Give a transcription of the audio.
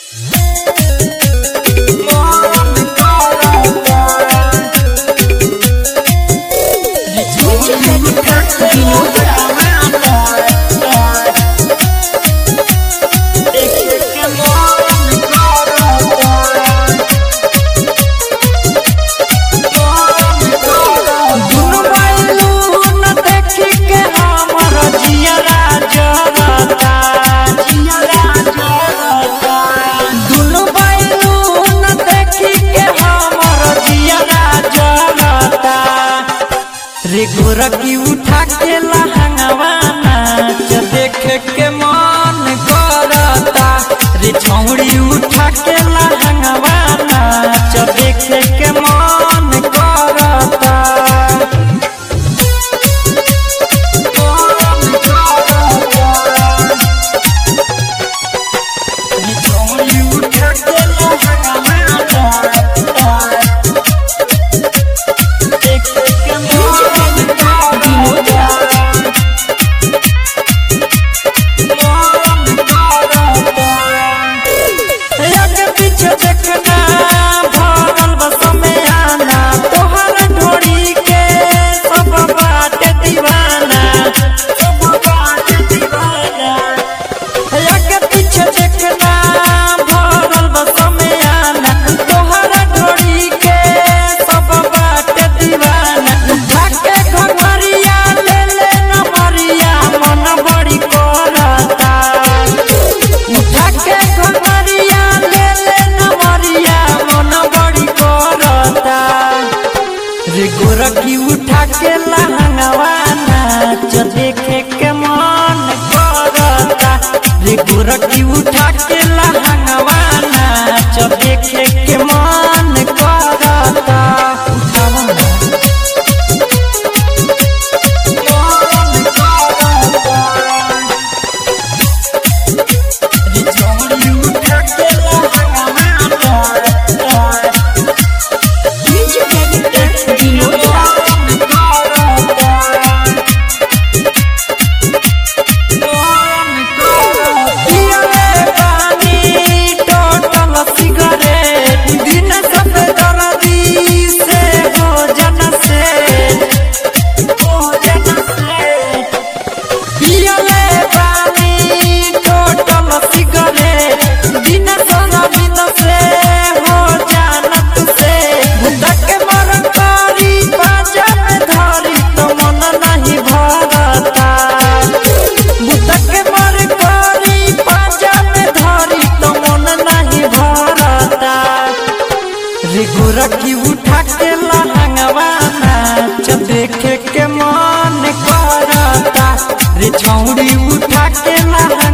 रे गोरकी उठा के लहंगवा नाच देखे के मन करता। रे छौड़ी उठा के लहंगवा नाच देखे के मन करता। रे छौड़ी उठा के लहंगवा देखे के गोरकी उठा के लहंगवा नाच देखे के मन करता। रे गोरकी उठा के लहंगवा नाच देखे के मन करता। गोरकी उठा के लहंगवा नाच देखे के मन करता। रे छौड़ी उठा के लहंगवा